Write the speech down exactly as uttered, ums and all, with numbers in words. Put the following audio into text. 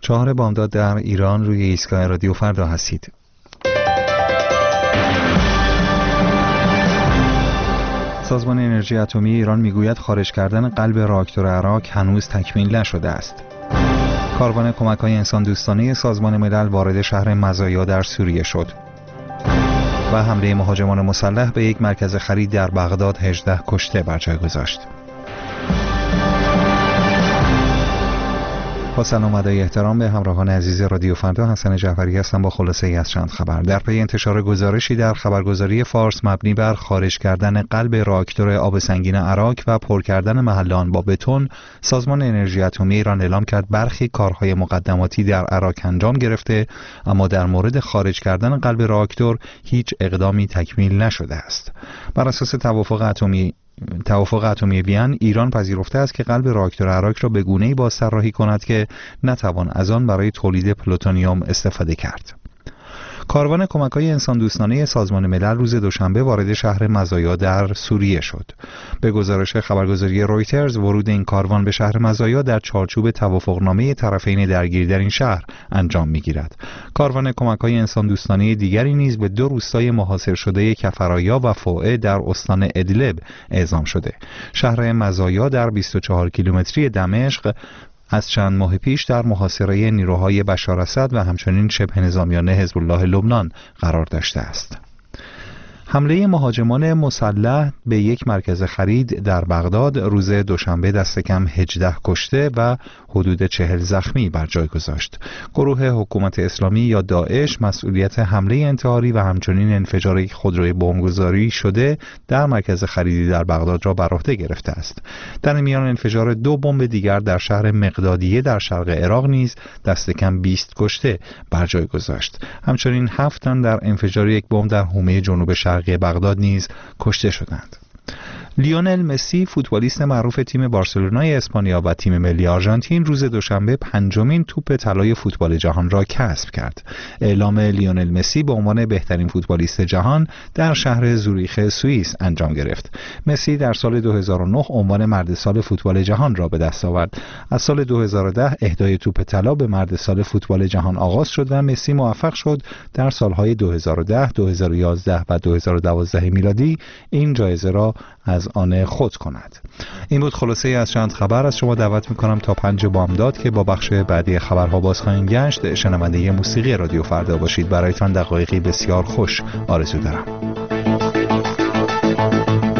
چهار بامداد در ایران، روی ایستگاه رادیو فردا هستید. سازمان انرژی اتمی ایران میگوید خارج کردن قلب راکتور عراق هنوز تکمیل نشده است. کاروان کمک‌های انسان دوستانه سازمان ملل وارد شهر مزایا در سوریه شد. و حمله مهاجمان مسلح به یک مرکز خرید در بغداد هجده کشته بر جای گذاشت. با سلام و ادای احترام به همراهان عزیز رادیو فردا، حسن جعفری هستم با خلاصه ای از چند خبر. در پی انتشار گزارشی در خبرگزاری فارس مبنی بر خارج کردن قلب راکتور آب سنگین عراق و پر کردن محل آن با بتون، سازمان انرژی اتمی ایران اعلام کرد برخی کارهای مقدماتی در عراق انجام گرفته، اما در مورد خارج کردن قلب راکتور هیچ اقدامی تکمیل نشده است. بر اساس توافق اتمی توافق اتمی وین، ایران پذیرفته است که قلب راکتور عراق را به گونه‌ای بازطراحی کند که نتوان از آن برای تولید پلوتونیوم استفاده کرد. کاروان کمک‌های انسان دوستانه سازمان ملل روز دوشنبه وارد شهر مزایا در سوریه شد. به گزارش خبرگزاری رویترز، ورود این کاروان به شهر مزایا در چارچوب توافقنامه طرفین درگیر در این شهر انجام می‌گیرد. کاروان کمک‌های انسان دوستانه دیگری نیز به دو روستای محاصره شده کفرایا و فوعه در استان ادلب اعزام شده. شهر مزایا در بیست و چهار کیلومتری دمشق از چند ماه پیش در محاصره نیروهای بشار اسد و همچنین شبه نظامیان حزب الله لبنان قرار داشته است. حمله مهاجمان مسلح به یک مرکز خرید در بغداد روز دوشنبه دست کم هجده کشته و حدود چهل زخمی بر جای گذاشت. گروه حکومت اسلامی یا داعش مسئولیت حمله انتحاری و همچنین انفجار یک خودروی بمبگذاری شده در مرکز خریدی در بغداد را بر عهده گرفته است. در میان انفجار دو بمب دیگر در شهر مقدادیه در شرق عراق نیز دست کم بیست کشته بر جای گذاشت. همچنین هفت تن در انفجار یک بمب در حومه جنوب شرقی بغداد نیز کشته شدند. لیونل مسی، فوتبالیست معروف تیم بارسلونای اسپانیا و تیم ملی آرژانتین، روز دوشنبه پنجمین توپ طلای فوتبال جهان را کسب کرد. اعلام لیونل مسی به عنوان بهترین فوتبالیست جهان در شهر زوریخ سوئیس انجام گرفت. مسی در سال دو هزار و نه عنوان مرد سال فوتبال جهان را به دست آورد. از سال دو هزار و ده اهدای توپ طلا به مرد سال فوتبال جهان آغاز شد و مسی موفق شد در سالهای دو هزار و ده، دو هزار و یازده و دو هزار و دوازده میلادی این جایزه را از آن خود کند. این بود خلاصه ای از چند خبر. از شما دعوت میکنم تا پنج بامداد که با بخش بعدی خبرها باز خواهیم گشت شنونده موسیقی رادیو فردا باشید. برایتان دقایقی بسیار خوش آرزو دارم.